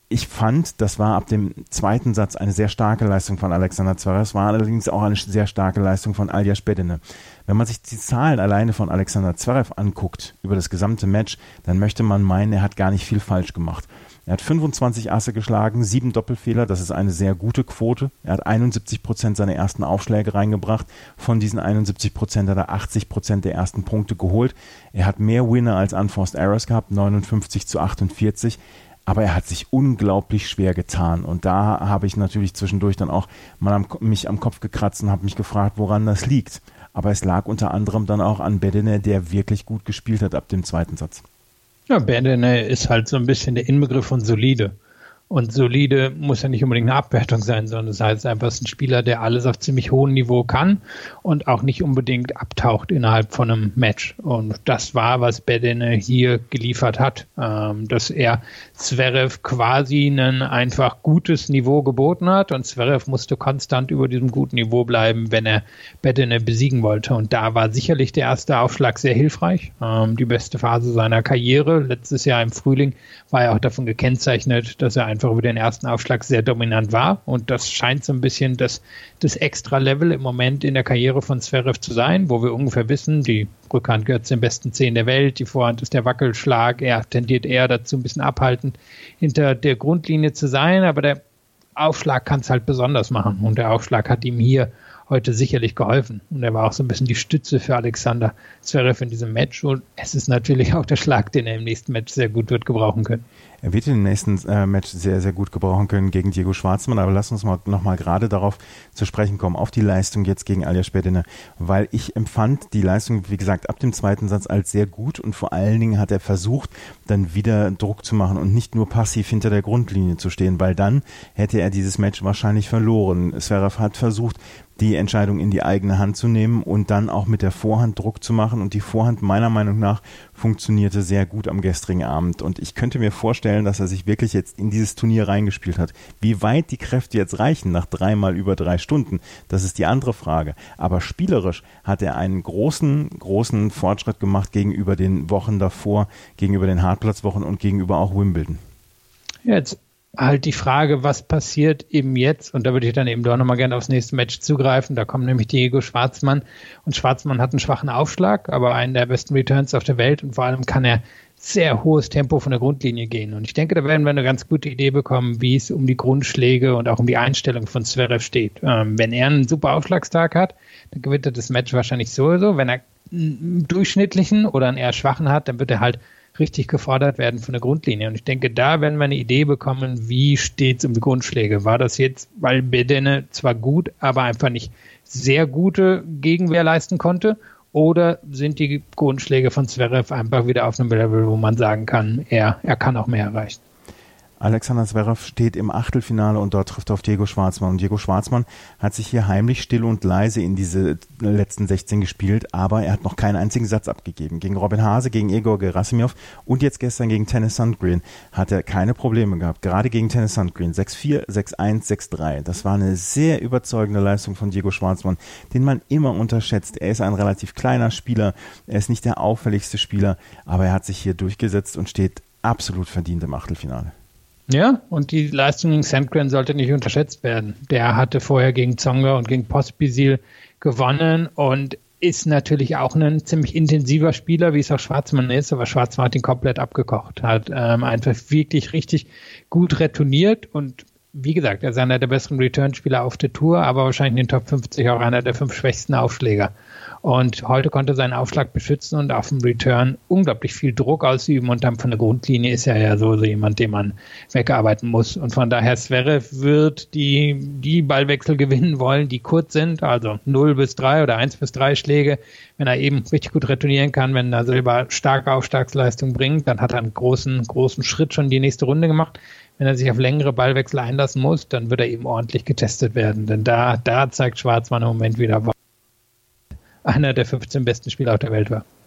ich fand, das war ab dem zweiten Satz eine sehr starke Leistung von Alexander Zverev. Es war allerdings auch eine sehr starke Leistung von Aljaž Bedene. Wenn man sich die Zahlen alleine von Alexander Zverev anguckt über das gesamte Match, dann möchte man meinen, er hat gar nicht viel falsch gemacht. Er hat fünfundzwanzig Asse geschlagen, sieben Doppelfehler, das ist eine sehr gute Quote. Er hat einundsiebzig Prozent seiner ersten Aufschläge reingebracht. Von diesen einundsiebzig Prozent hat er achtzig Prozent der ersten Punkte geholt. Er hat mehr Winner als Unforced Errors gehabt, neunundfünfzig zu achtundvierzig. Aber er hat sich unglaublich schwer getan. Und da habe ich natürlich zwischendurch dann auch mal am, mich am Kopf gekratzt und habe mich gefragt, woran das liegt. Aber es lag unter anderem dann auch an Bedene, der wirklich gut gespielt hat ab dem zweiten Satz. Ja, Bedene ist halt so ein bisschen der Inbegriff von solide. Und solide muss ja nicht unbedingt eine Abwertung sein, sondern das heißt einfach, es ist ein Spieler, der alles auf ziemlich hohem Niveau kann und auch nicht unbedingt abtaucht innerhalb von einem Match. Und das war, was Bedene hier geliefert hat, ähm, dass er Zverev quasi ein einfach gutes Niveau geboten hat und Zverev musste konstant über diesem guten Niveau bleiben, wenn er Bedene besiegen wollte. Und da war sicherlich der erste Aufschlag sehr hilfreich. Ähm, die beste Phase seiner Karriere. Letztes Jahr im Frühling war er auch davon gekennzeichnet, dass er einfach über den ersten Aufschlag sehr dominant war. Und das scheint so ein bisschen das, das Extra-Level im Moment in der Karriere von Zverev zu sein, wo wir ungefähr wissen, die Rückhand gehört zu den besten zehn der Welt, die Vorhand ist der Wackelschlag, er tendiert eher dazu, ein bisschen abhaltend hinter der Grundlinie zu sein, aber der Aufschlag kann es halt besonders machen und der Aufschlag hat ihm hier heute sicherlich geholfen. Und er war auch so ein bisschen die Stütze für Alexander Zverev in diesem Match. Und es ist natürlich auch der Schlag, den er im nächsten Match sehr gut wird gebrauchen können. Er wird im nächsten äh, Match sehr, sehr gut gebrauchen können gegen Diego Schwartzman. Aber lass uns mal nochmal gerade darauf zu sprechen kommen, auf die Leistung jetzt gegen Aljaž Bedene. Weil ich empfand die Leistung, wie gesagt, ab dem zweiten Satz als sehr gut. Und vor allen Dingen hat er versucht, dann wieder Druck zu machen und nicht nur passiv hinter der Grundlinie zu stehen. Weil dann hätte er dieses Match wahrscheinlich verloren. Zverev hat versucht, die Entscheidung in die eigene Hand zu nehmen und dann auch mit der Vorhand Druck zu machen. Und die Vorhand meiner Meinung nach funktionierte sehr gut am gestrigen Abend. Und ich könnte mir vorstellen, dass er sich wirklich jetzt in dieses Turnier reingespielt hat. Wie weit die Kräfte jetzt reichen nach dreimal über drei Stunden, das ist die andere Frage. Aber spielerisch hat er einen großen, großen Fortschritt gemacht gegenüber den Wochen davor, gegenüber den Hartplatzwochen und gegenüber auch Wimbledon. Jetzt halt die Frage, was passiert eben jetzt, und da würde ich dann eben doch nochmal gerne aufs nächste Match zugreifen, da kommt nämlich Diego Schwartzman und Schwartzman hat einen schwachen Aufschlag, aber einen der besten Returns auf der Welt und vor allem kann er sehr hohes Tempo von der Grundlinie gehen und ich denke, da werden wir eine ganz gute Idee bekommen, wie es um die Grundschläge und auch um die Einstellung von Zverev steht. Ähm, wenn er einen super Aufschlagstag hat, dann gewinnt er das Match wahrscheinlich sowieso, wenn er einen durchschnittlichen oder einen eher schwachen hat, dann wird er halt richtig gefordert werden von der Grundlinie. Und ich denke, da werden wir eine Idee bekommen, wie steht es um die Grundschläge. War das jetzt, weil Bedene zwar gut, aber einfach nicht sehr gute Gegenwehr leisten konnte? Oder sind die Grundschläge von Zverev einfach wieder auf einem Level, wo man sagen kann, er, er kann auch mehr erreichen? Alexander Zverev steht im Achtelfinale und dort trifft er auf Diego Schwartzman. Und Diego Schwartzman hat sich hier heimlich still und leise in diese letzten sechzehn gespielt, aber er hat noch keinen einzigen Satz abgegeben. Gegen Robin Haase, gegen Egor Gerasimov und jetzt gestern gegen Tennys Sandgren hat er keine Probleme gehabt. Gerade gegen Tennys Sandgren. sechs vier, sechs eins, sechs drei. Das war eine sehr überzeugende Leistung von Diego Schwartzman, den man immer unterschätzt. Er ist ein relativ kleiner Spieler, er ist nicht der auffälligste Spieler, aber er hat sich hier durchgesetzt und steht absolut verdient im Achtelfinale. Ja, und die Leistung gegen Sandgren sollte nicht unterschätzt werden. Der hatte vorher gegen Tsonga und gegen Pospisil gewonnen und ist natürlich auch ein ziemlich intensiver Spieler, wie es auch Schwartzman ist, aber Schwartzman hat ihn komplett abgekocht, hat ähm, einfach wirklich richtig gut retourniert und wie gesagt, er ist einer der besseren Return-Spieler auf der Tour, aber wahrscheinlich in den Top fünfzig auch einer der fünf schwächsten Aufschläger. Und heute konnte er seinen Aufschlag beschützen und auf dem Return unglaublich viel Druck ausüben und dann von der Grundlinie ist er ja so, so jemand, den man wegarbeiten muss. Und von daher Zverev wird die, die Ballwechsel gewinnen wollen, die kurz sind, also null bis drei oder eins bis drei Schläge. Wenn er eben richtig gut retournieren kann, wenn er selber starke Aufschlagsleistung bringt, dann hat er einen großen, großen Schritt schon in die nächste Runde gemacht. Wenn er sich auf längere Ballwechsel einlassen muss, dann wird er eben ordentlich getestet werden. Denn da, da zeigt Schwartzman im Moment wieder, einer der fünfzehn besten Spieler auf der Welt war.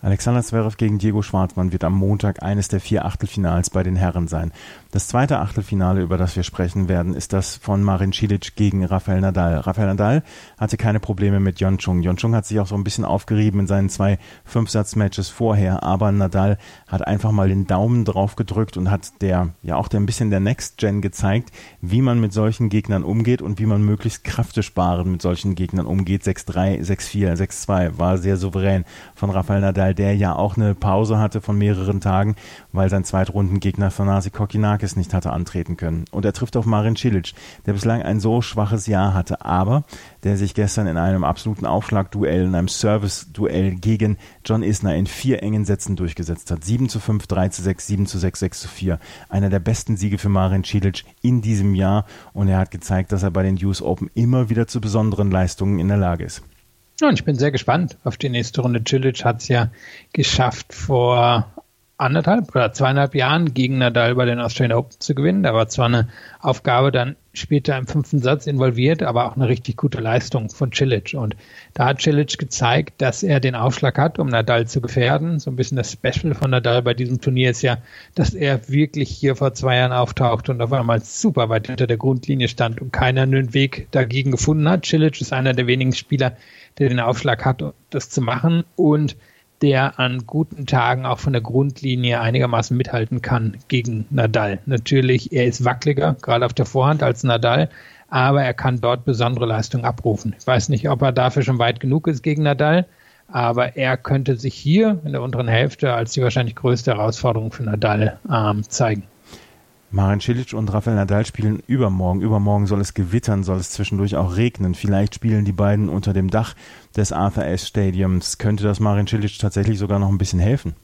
Alexander Zverev gegen Diego Schwartzmann wird am Montag eines der vier Achtelfinals bei den Herren sein. Das zweite Achtelfinale, über das wir sprechen werden, ist das von Marin Cilic gegen Rafael Nadal. Rafael Nadal hatte keine Probleme mit Yeon Chung. Yeon Chung hat sich auch so ein bisschen aufgerieben in seinen zwei Fünfsatz-Matches vorher, aber Nadal hat einfach mal den Daumen drauf gedrückt und hat der, ja auch der ein bisschen der Next Gen gezeigt, wie man mit solchen Gegnern umgeht und wie man möglichst kraftesparend mit solchen Gegnern umgeht. sechs drei, sechs vier, sechs zwei war sehr souverän von Rafael Nadal, der ja auch eine Pause hatte von mehreren Tagen, weil sein Zweitrundengegner Thanasi Kokkinakis nicht hatte antreten können. Und er trifft auf Marin Cilic, der bislang ein so schwaches Jahr hatte, aber der sich gestern in einem absoluten Aufschlagduell, in einem Service-Duell gegen John Isner in vier engen Sätzen durchgesetzt hat. sieben zu fünf, drei zu sechs, sieben zu sechs, sechs zu vier. Einer der besten Siege für Marin Cilic in diesem Jahr und er hat gezeigt, dass er bei den U S Open immer wieder zu besonderen Leistungen in der Lage ist. Ja, und ich bin sehr gespannt auf die nächste Runde. Cilic hat es ja geschafft, vor anderthalb oder zweieinhalb Jahren gegen Nadal bei den Australian Open zu gewinnen. Da war zwar eine Aufgabe dann später im fünften Satz involviert, aber auch eine richtig gute Leistung von Cilic. Und da hat Cilic gezeigt, dass er den Aufschlag hat, um Nadal zu gefährden. So ein bisschen das Special von Nadal bei diesem Turnier ist ja, dass er wirklich hier vor zwei Jahren auftaucht und auf einmal super weit hinter der Grundlinie stand und keiner einen Weg dagegen gefunden hat. Cilic ist einer der wenigen Spieler, der den Aufschlag hat, um das zu machen und der an guten Tagen auch von der Grundlinie einigermaßen mithalten kann gegen Nadal. Natürlich, er ist wackeliger, gerade auf der Vorhand als Nadal, aber er kann dort besondere Leistungen abrufen. Ich weiß nicht, ob er dafür schon weit genug ist gegen Nadal, aber er könnte sich hier in der unteren Hälfte als die wahrscheinlich größte Herausforderung für Nadal ähm, zeigen. Marin Cilic und Rafael Nadal spielen übermorgen. Übermorgen soll es gewittern, soll es zwischendurch auch regnen. Vielleicht spielen die beiden unter dem Dach des Arthur Ashe Stadiums. Könnte das Marin Cilic tatsächlich sogar noch ein bisschen helfen?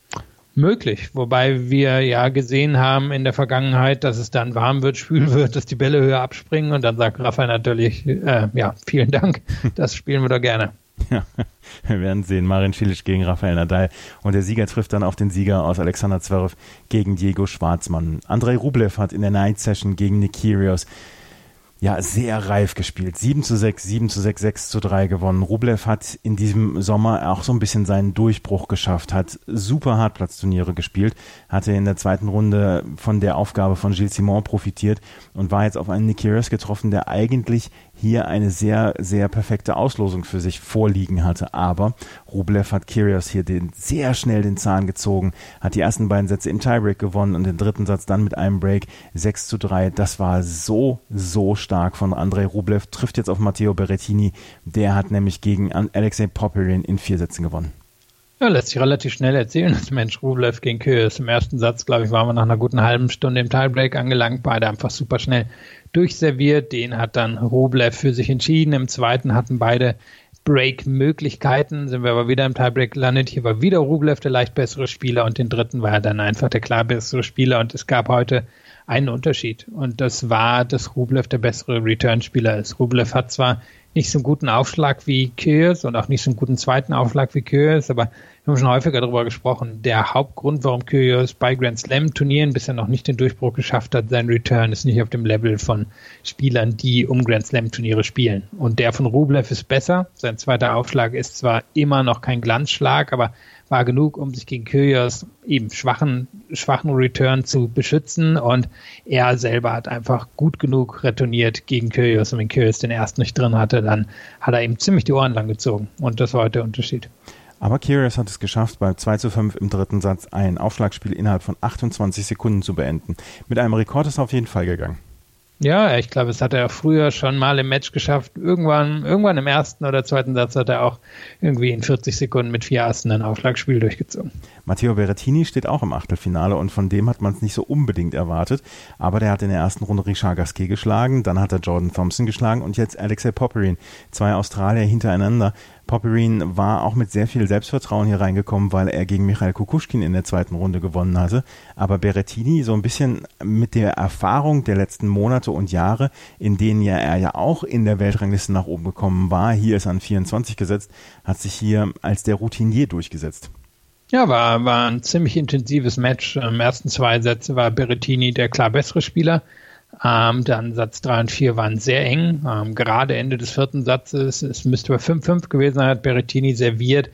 Möglich, wobei wir ja gesehen haben in der Vergangenheit, dass es dann warm wird, schwül wird, dass die Bälle höher abspringen und dann sagt Rafael natürlich, äh, ja, vielen Dank, das spielen wir doch gerne. Ja, wir werden sehen. Marin Cilic gegen Rafael Nadal und der Sieger trifft dann auf den Sieger aus Alexander Zverev gegen Diego Schwartzmann. Andrei Rublev hat in der Night Session gegen Nick Kyrgios ja sehr reif gespielt. sieben zu sechs, sieben zu sechs, sechs zu drei gewonnen. Rublev hat in diesem Sommer auch so ein bisschen seinen Durchbruch geschafft, hat super Hartplatzturniere gespielt, hatte in der zweiten Runde von der Aufgabe von Gilles Simon profitiert und war jetzt auf einen Nick Kyrgios getroffen, der eigentlich hier eine sehr, sehr perfekte Auslosung für sich vorliegen hatte. Aber Rublev hat Kyrgios hier den, sehr schnell den Zahn gezogen, hat die ersten beiden Sätze im Tiebreak gewonnen und den dritten Satz dann mit einem Break sechs zu drei. Das war so, so stark von Andrei Rublev. Trifft jetzt auf Matteo Berrettini. Der hat nämlich gegen Alexei Popyrin in vier Sätzen gewonnen. Ja, lässt sich relativ schnell erzählen, dass Mensch Rublev gegen Kyrgios. Im ersten Satz, glaube ich, waren wir nach einer guten halben Stunde im Tiebreak angelangt. Beide einfach super schnell durchserviert. Den hat dann Rublev für sich entschieden. Im zweiten hatten beide Break-Möglichkeiten. Sind wir aber wieder im Tiebreak gelandet. Hier war wieder Rublev der leicht bessere Spieler und den dritten war er dann einfach der klar bessere Spieler. Und es gab heute einen Unterschied. Und das war, dass Rublev der bessere Return-Spieler ist. Rublev hat zwar nicht so einen guten Aufschlag wie Kyrgios und auch nicht so einen guten zweiten Aufschlag wie Kyrgios, aber wir haben schon häufiger darüber gesprochen. Der Hauptgrund, warum Kyrgios bei Grand Slam Turnieren bisher noch nicht den Durchbruch geschafft hat, sein Return ist nicht auf dem Level von Spielern, die um Grand Slam Turniere spielen. Und der von Rublev ist besser. Sein zweiter Aufschlag ist zwar immer noch kein Glanzschlag, aber war genug, um sich gegen Kyrgios eben schwachen, schwachen Return zu beschützen und er selber hat einfach gut genug retourniert gegen Kyrgios und wenn Kyrgios den ersten nicht drin hatte, dann hat er ihm ziemlich die Ohren lang gezogen und das war heute der Unterschied. Aber Kyrgios hat es geschafft, beim zwei zu fünf im dritten Satz ein Aufschlagspiel innerhalb von achtundzwanzig Sekunden zu beenden. Mit einem Rekord ist er auf jeden Fall gegangen. Ja, ich glaube, es hat er früher schon mal im Match geschafft. Irgendwann, irgendwann im ersten oder zweiten Satz hat er auch irgendwie in vierzig Sekunden mit vier Assen ein Aufschlagspiel durchgezogen. Matteo Berrettini steht auch im Achtelfinale und von dem hat man es nicht so unbedingt erwartet. Aber der hat in der ersten Runde Richard Gasquet geschlagen, dann hat er Jordan Thompson geschlagen und jetzt Alexei Popyrin. Zwei Australier hintereinander. Popyrin war auch mit sehr viel Selbstvertrauen hier reingekommen, weil er gegen Michail Kukushkin in der zweiten Runde gewonnen hatte. Aber Berrettini so ein bisschen mit der Erfahrung der letzten Monate und Jahre, in denen ja er ja auch in der Weltrangliste nach oben gekommen war, hier ist an vierundzwanzig gesetzt, hat sich hier als der Routinier durchgesetzt. Ja, war, war ein ziemlich intensives Match. Im ersten zwei Sätze war Berrettini der klar bessere Spieler. Ähm, dann Satz drei und vier waren sehr eng. Ähm, gerade Ende des vierten Satzes, es müsste bei fünf fünf gewesen sein, hat Berrettini serviert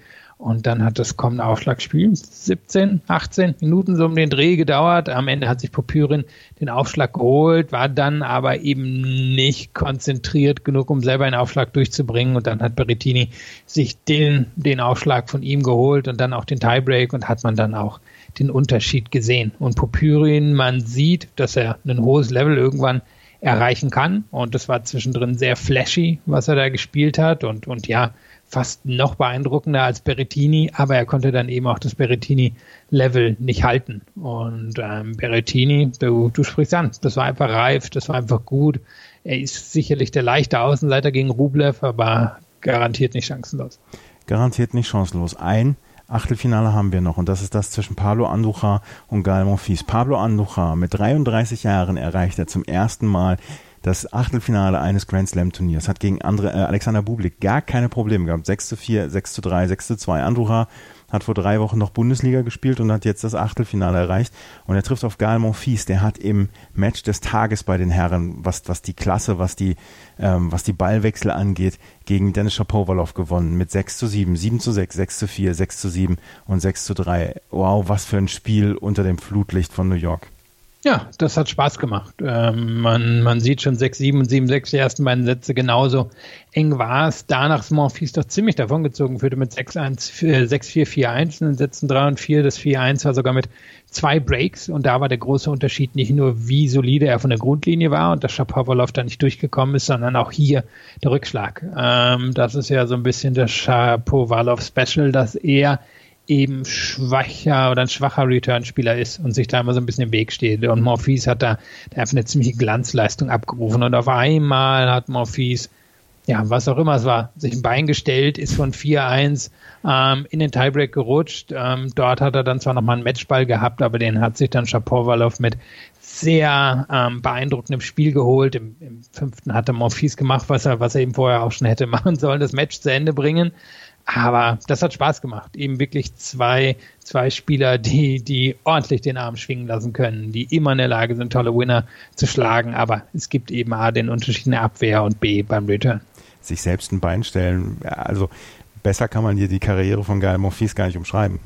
Und dann hat das kommende Aufschlagspiel siebzehn, achtzehn Minuten so um den Dreh gedauert. Am Ende hat sich Popyrin den Aufschlag geholt, war dann aber eben nicht konzentriert genug, um selber einen Aufschlag durchzubringen. Und dann hat Berrettini sich den, den Aufschlag von ihm geholt und dann auch den Tiebreak und hat man dann auch den Unterschied gesehen. Und Popyrin, man sieht, dass er ein hohes Level irgendwann erreichen kann. Und das war zwischendrin sehr flashy, was er da gespielt hat. Und, und ja, fast noch beeindruckender als Berrettini, aber er konnte dann eben auch das Berrettini-Level nicht halten. Und ähm, Berrettini, du, du sprichst an, das war einfach reif, das war einfach gut. Er ist sicherlich der leichte Außenseiter gegen Rublev, aber garantiert nicht chancenlos. Garantiert nicht chancenlos. Ein Achtelfinale haben wir noch und das ist das zwischen Pablo Andujar und Gael Monfils. Pablo Andujar mit dreiunddreißig Jahren erreicht er zum ersten Mal das Achtelfinale eines Grand Slam Turniers. Hat gegen andere, äh, Alexander Bublik gar keine Probleme gehabt. sechs zu vier, sechs zu drei, sechs zu zwei. Andujar hat vor drei Wochen noch Bundesliga gespielt und hat jetzt das Achtelfinale erreicht. Und er trifft auf Gael Monfils. Der hat im Match des Tages bei den Herren, was, was die Klasse, was die, ähm, was die Ballwechsel angeht, gegen Denis Shapovalov gewonnen. Mit sechs zu sieben, sieben zu sechs, sechs zu vier, sechs zu sieben und sechs zu drei. Wow, was für ein Spiel unter dem Flutlicht von New York. Ja, das hat Spaß gemacht. Ähm, man, man sieht schon sechs sieben und sieben sechs die ersten beiden Sätze genauso eng war es. Danach ist Monfils doch ziemlich davongezogen, führte mit sechs vier vier eins in den Sätzen drei und vier. Das vier eins war sogar mit zwei Breaks und da war der große Unterschied nicht nur, wie solide er von der Grundlinie war und dass Shapovalov da nicht durchgekommen ist, sondern auch hier der Rückschlag. Ähm, das ist ja so ein bisschen das Shapovalov-Special, dass er eben schwacher oder ein schwacher Return-Spieler ist und sich da immer so ein bisschen im Weg steht. Und Monfils hat da, da einfach eine ziemliche Glanzleistung abgerufen. Und auf einmal hat Monfils, ja, was auch immer es war, sich ein Bein gestellt, ist von vier eins ähm, in den Tiebreak gerutscht. Ähm, dort hat er dann zwar nochmal einen Matchball gehabt, aber den hat sich dann Shapovalov mit sehr ähm, beeindruckendem Spiel geholt. Im, im fünften hatte Monfils gemacht, was er, was er eben vorher auch schon hätte machen sollen, das Match zu Ende bringen. Aber das hat Spaß gemacht. Eben wirklich zwei, zwei Spieler, die, die ordentlich den Arm schwingen lassen können, die immer in der Lage sind, tolle Winner zu schlagen. Aber es gibt eben A, den Unterschied in der Abwehr und B, beim Return. Sich selbst ein Bein stellen. Also besser kann man hier die Karriere von Gael Monfils gar nicht umschreiben.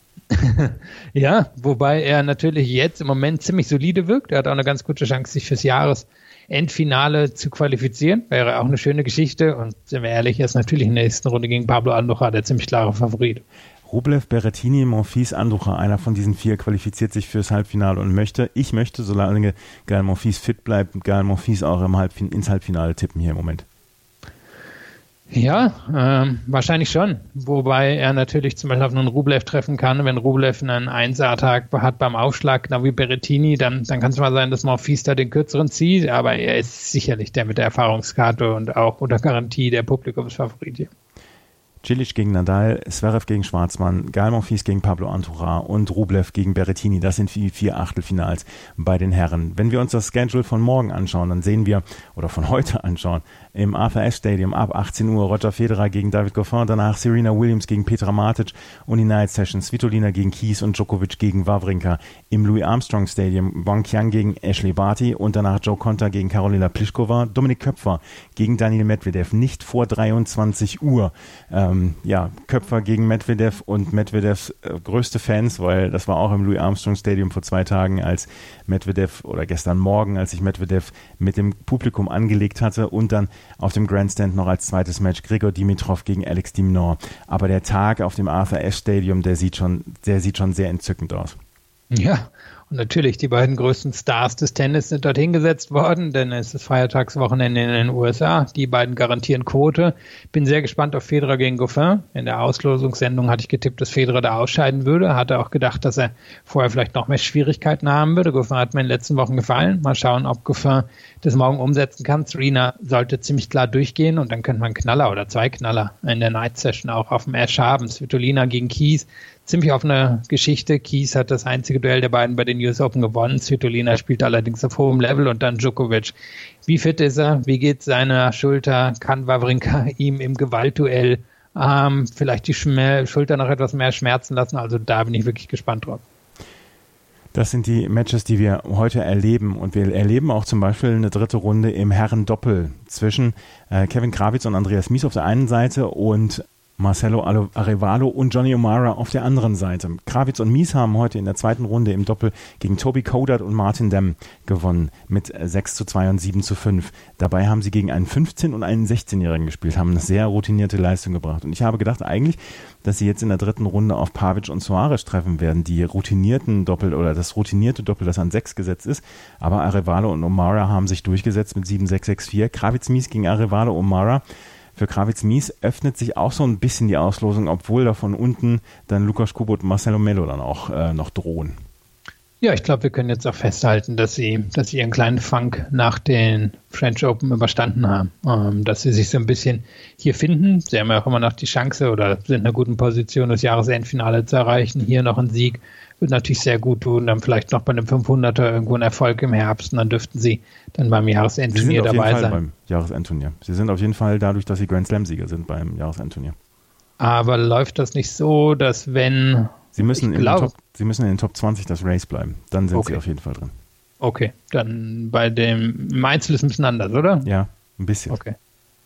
Ja, wobei er natürlich jetzt im Moment ziemlich solide wirkt. Er hat auch eine ganz gute Chance, sich fürs Jahresendfinale zu qualifizieren. Wäre auch eine schöne Geschichte. Und sind wir ehrlich, er ist natürlich in der nächsten Runde gegen Pablo Andujar der ziemlich klare Favorit. Rublev, Berrettini, Monfils, Andujar, einer von diesen vier qualifiziert sich fürs Halbfinale und möchte, ich möchte, solange Gael Monfils fit bleibt, Gael Monfils auch im Halbfin- ins Halbfinale tippen hier im Moment. Ja, ähm, wahrscheinlich schon. Wobei er natürlich zum Beispiel auf einen Rublev treffen kann. Wenn Rublev einen Einser-Tag hat beim Aufschlag, genau wie Berrettini, dann, dann kann es mal sein, dass Monfils da den kürzeren zieht. Aber er ist sicherlich der mit der Erfahrungskarte und auch unter Garantie der Publikumsfavorit hier. Cilic gegen Nadal, Zverev gegen Schwarzmann, Gael Monfils gegen Pablo Andujar und Rublev gegen Berrettini. Das sind die vier Achtelfinals bei den Herren. Wenn wir uns das Schedule von morgen anschauen, dann sehen wir, oder von heute anschauen, im Arthur Ashe Stadium ab achtzehn Uhr Roger Federer gegen David Goffin, danach Serena Williams gegen Petra Martic und die Night Session, Svitolina gegen Kies und Djokovic gegen Wawrinka. Im Louis Armstrong Stadium Wang Qiang gegen Ashley Barty und danach Joe Konta gegen Karolina Pliskova, Dominik Köpfer gegen Daniil Medvedev, nicht vor dreiundzwanzig Uhr. Ähm, ja, Köpfer gegen Medvedev und Medvedevs äh, größte Fans, weil das war auch im Louis Armstrong Stadium vor zwei Tagen, als Medvedev, oder gestern Morgen, als sich Medvedev mit dem Publikum angelegt hatte und dann auf dem Grandstand noch als zweites Match Grigor Dimitrov gegen Alex de Minaur. Aber der Tag auf dem Arthur Ashe Stadium, der sieht schon, der sieht schon sehr entzückend aus. Ja, und natürlich, die beiden größten Stars des Tennis sind dorthin gesetzt worden, denn es ist Feiertagswochenende in den U S A. Die beiden garantieren Quote. Bin sehr gespannt auf Federer gegen Goffin. In der Auslosungssendung hatte ich getippt, dass Federer da ausscheiden würde. Hatte auch gedacht, dass er vorher vielleicht noch mehr Schwierigkeiten haben würde. Goffin hat mir in den letzten Wochen gefallen. Mal schauen, ob Goffin das morgen umsetzen kann. Serena sollte ziemlich klar durchgehen und dann könnte man Knaller oder zwei Knaller in der Night Session auch auf dem Ashe haben. Svitolina gegen Kies. Ziemlich offene Geschichte. Kies hat das einzige Duell der beiden bei den U S Open gewonnen. Svitolina spielt allerdings auf hohem Level und dann Djokovic. Wie fit ist er? Wie geht seine Schulter? Kann Wawrinka ihm im Gewaltduell ähm, vielleicht die Schmer- Schulter noch etwas mehr schmerzen lassen? Also da bin ich wirklich gespannt drauf. Das sind die Matches, die wir heute erleben. Und wir erleben auch zum Beispiel eine dritte Runde im Herren-Doppel zwischen äh, Kevin Krawitz und Andreas Mies auf der einen Seite und Marcelo Arevalo und Johnny O'Mara auf der anderen Seite. Krawietz und Mies haben heute in der zweiten Runde im Doppel gegen Toby Kodert und Martin Dem gewonnen mit sechs zu zwei und sieben zu fünf. Dabei haben sie gegen einen fünfzehn- und einen sechzehnjährigen gespielt, haben eine sehr routinierte Leistung gebracht. Und ich habe gedacht eigentlich, dass sie jetzt in der dritten Runde auf Pavic und Soares treffen werden, die routinierten Doppel oder das routinierte Doppel, das an sechs gesetzt ist. Aber Arevalo und O'Mara haben sich durchgesetzt mit sieben sechs sechs vier. Krawietz-Mies gegen Arevalo O'Mara. Für Krawietz-Mies öffnet sich auch so ein bisschen die Auslosung, obwohl da von unten dann Lukas Kubot und Marcelo Melo dann auch äh, noch drohen. Ja, ich glaube, wir können jetzt auch festhalten, dass sie, dass sie ihren kleinen Funk nach den French Open überstanden haben. Ähm, dass sie sich so ein bisschen hier finden. Sie haben ja auch immer noch die Chance oder sind in einer guten Position, das Jahresendfinale zu erreichen. Hier noch ein Sieg wird natürlich sehr gut tun. Dann vielleicht noch bei einem fünfhunderter irgendwo ein Erfolg im Herbst und dann dürften sie dann beim Jahresendturnier dabei sein. Sie sind auf jeden Fall beim Jahresendturnier. Sie sind auf jeden Fall dadurch, dass sie Grand Slam-Sieger sind beim Jahresendturnier. Aber läuft das nicht so, dass wenn... Sie müssen, in den, Top, Sie müssen in den Top zwanzig das Race bleiben. Dann sind okay. Sie auf jeden Fall drin. Okay, dann bei dem im Einzel ist es ein bisschen anders, oder? Ja, ein bisschen. Okay.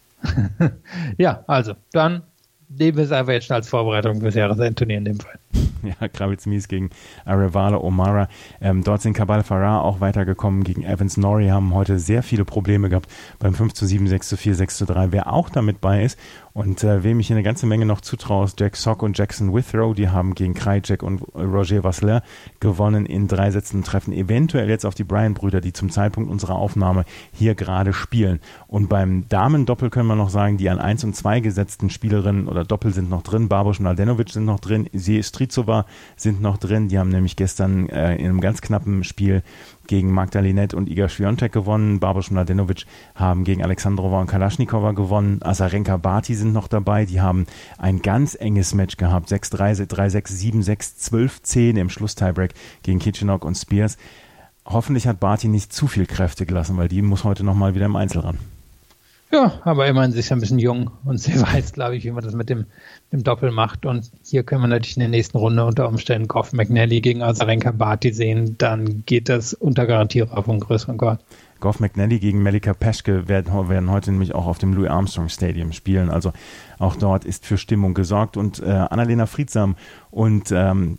Ja, also, dann nehmen wir es einfach jetzt schon als Vorbereitung fürs Jahresendturnier in dem Fall. Ja, Krawietz-Mies gegen Arevalo O'Mara. Ähm, dort sind Cabal Farah auch weitergekommen gegen Evans Norrie, haben heute sehr viele Probleme gehabt beim fünf zu sieben, sechs zu vier, sechs zu drei. Wer auch damit bei ist und äh, wem ich hier eine ganze Menge noch zutraue, ist Jack Sock und Jackson Withrow. Die haben gegen Krajicek und Roger Vasselin gewonnen in drei Sätzen, treffen eventuell jetzt auf die Bryan-Brüder, die zum Zeitpunkt unserer Aufnahme hier gerade spielen. Und beim Damen-Doppel können wir noch sagen, die an eins und zwei gesetzten Spielerinnen oder Doppel sind noch drin. Baboš und Mladenovic sind noch drin. Sie Strizova sind noch drin. Die haben nämlich gestern äh, in einem ganz knappen Spiel gegen Magda Linette und Iga Swiatek gewonnen. Baboš und Mladenovic haben gegen Alexandrova und Kalaschnikova gewonnen. Azarenka Barty sind noch dabei. Die haben ein ganz enges Match gehabt. sechs drei, drei sechs, sieben sechs, zwölf zehn im Schlusstiebreak gegen Kichenok und Spears. Hoffentlich hat Barty nicht zu viel Kräfte gelassen, weil die muss heute nochmal wieder im Einzel ran. Ja, aber immerhin, sie ist ja ein bisschen jung und sie weiß, glaube ich, wie man das mit dem, dem Doppel macht. Und hier können wir natürlich in der nächsten Runde unter Umständen Goff McNally gegen Azarenka Barty sehen. Dann geht das unter Garantie auf einen größeren Chord. Goff McNally gegen Melika Peschke werden, werden heute nämlich auch auf dem Louis Armstrong Stadium spielen. Also auch dort ist für Stimmung gesorgt. Und äh, Annalena Friedsam und ähm,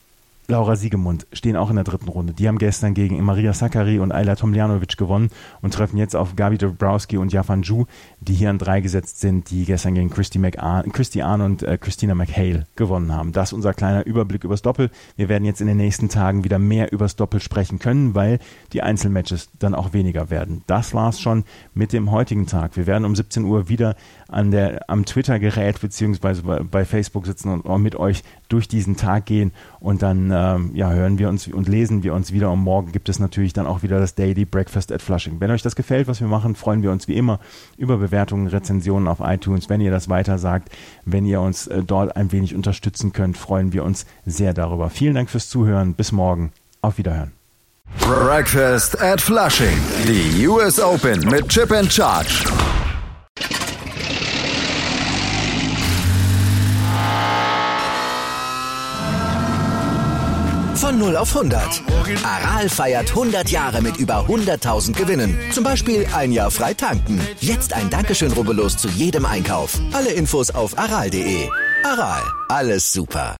Laura Siegemund stehen auch in der dritten Runde. Die haben gestern gegen Maria Sakkari und Ayla Tomljanovic gewonnen und treffen jetzt auf Gabi Dabrowski und Yafan Zhu, die hier an drei gesetzt sind, die gestern gegen Christy, McArn, Christy Ahn und äh, Christina McHale gewonnen haben. Das ist unser kleiner Überblick übers Doppel. Wir werden jetzt in den nächsten Tagen wieder mehr übers Doppel sprechen können, weil die Einzelmatches dann auch weniger werden. Das war's schon mit dem heutigen Tag. Wir werden um siebzehn Uhr wieder an der, am Twitter-Gerät beziehungsweise bei, bei Facebook sitzen und mit euch durch diesen Tag gehen und dann ähm, ja, hören wir uns und lesen wir uns wieder. Und morgen gibt es natürlich dann auch wieder das Daily Breakfast at Flushing. Wenn euch das gefällt, was wir machen, freuen wir uns wie immer über Bewertungen, Rezensionen auf iTunes. Wenn ihr das weiter sagt, wenn ihr uns äh, dort ein wenig unterstützen könnt, freuen wir uns sehr darüber. Vielen Dank fürs Zuhören. Bis morgen. Auf Wiederhören. Breakfast at Flushing. Die U S Open mit Chip and Charge. Von null auf hundert. Aral feiert hundert Jahre mit über hunderttausend Gewinnen. Zum Beispiel ein Jahr frei tanken. Jetzt ein Dankeschön, rubbellos zu jedem Einkauf. Alle Infos auf aral punkt de. Aral, alles super.